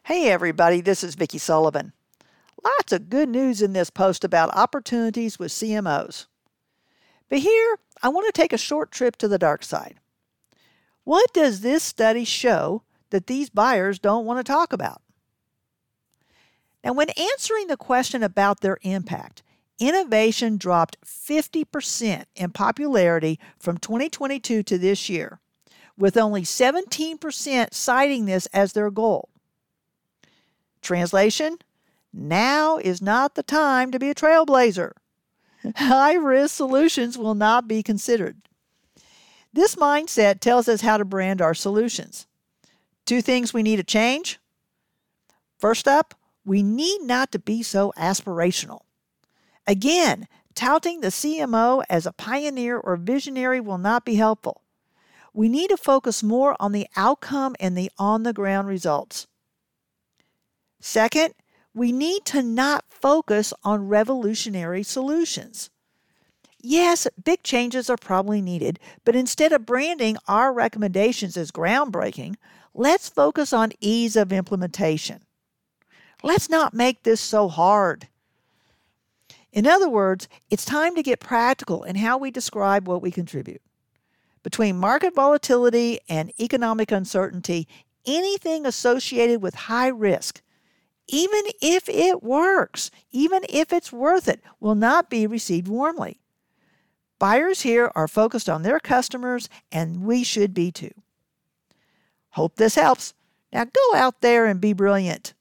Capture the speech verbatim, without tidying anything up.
Hey everybody, this is Vicki Sullivan. Lots of good news in this post about opportunities with C M Os. But here, I want to take a short trip to the dark side. What does this study show that these buyers don't want to talk about? Now, when answering the question about their impact, innovation dropped fifty percent in popularity from twenty twenty-two to this year, with only seventeen percent citing this as their goal. Translation: now is not the time to be a trailblazer. High-risk solutions will not be considered. This mindset tells us how to brand our solutions. Two things we need to change. First up, we need not to be so aspirational. Again, touting the C M O as a pioneer or visionary will not be helpful. We need to focus more on the outcome and the on-the-ground results. Second, we need to not focus on revolutionary solutions. Yes, big changes are probably needed, but instead of branding our recommendations as groundbreaking, let's focus on ease of implementation. Let's not make this so hard. In other words, it's time to get practical in how we describe what we contribute. Between market volatility and economic uncertainty, anything associated with high risk, even if it works, even if it's worth it, will not be received warmly. Buyers here are focused on their customers, and we should be too. Hope this helps. Now go out there and be brilliant.